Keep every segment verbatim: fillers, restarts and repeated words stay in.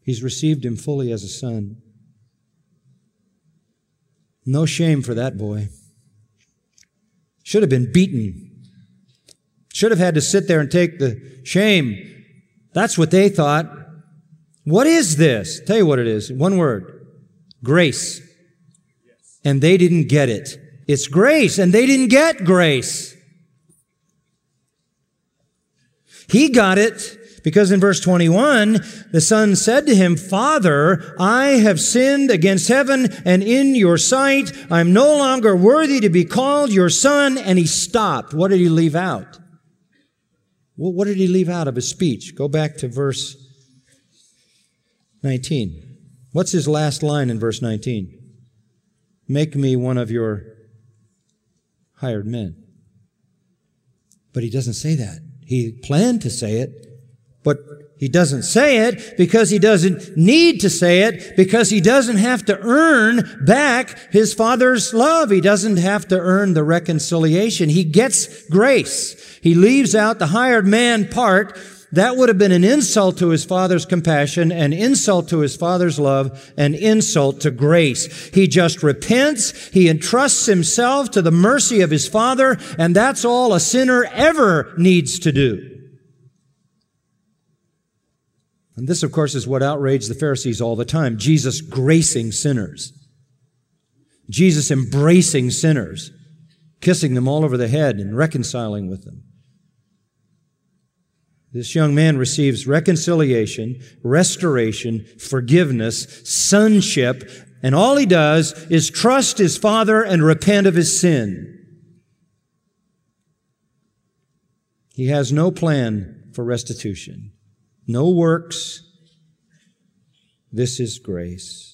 He's received him fully as a son. No shame for that boy. Should have been beaten. Should have had to sit there and take the shame. That's what they thought. What is this? Tell you what it is. One word. Grace. And they didn't get it. It's grace, and they didn't get grace. He got it because in verse twenty-one, the son said to him, Father, I have sinned against heaven and in your sight. I am no longer worthy to be called your son. And he stopped. What did he leave out? Well, what did he leave out of his speech? Go back to verse nineteen. What's his last line in verse nineteen? Make me one of your hired men. But he doesn't say that. He planned to say it, but he doesn't say it because he doesn't need to say it, because he doesn't have to earn back his Father's love. He doesn't have to earn the reconciliation. He gets grace. He leaves out the hired man part. That would have been an insult to his Father's compassion, an insult to his Father's love, an insult to grace. He just repents. He entrusts himself to the mercy of his Father, and that's all a sinner ever needs to do. And this, of course, is what outraged the Pharisees all the time. Jesus gracing sinners. Jesus embracing sinners, kissing them all over the head and reconciling with them. This young man receives reconciliation, restoration, forgiveness, sonship, and all he does is trust his Father and repent of his sin. He has no plan for restitution, no works. This is grace.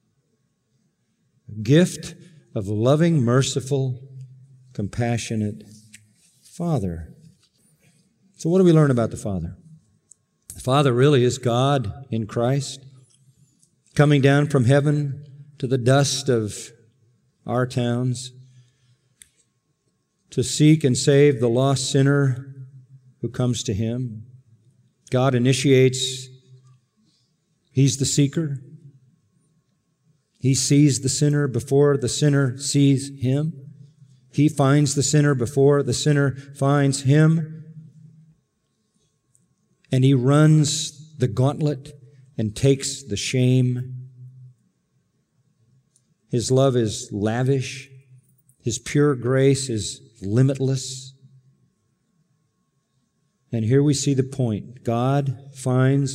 A gift of a loving, merciful, compassionate Father. So what do we learn about the Father? The Father really is God in Christ, coming down from heaven to the dust of our towns to seek and save the lost sinner who comes to Him. God initiates. He's the seeker. He sees the sinner before the sinner sees Him. He finds the sinner before the sinner finds Him. And He runs the gauntlet and takes the shame. His love is lavish. His pure grace is limitless. And here we see the point. God finds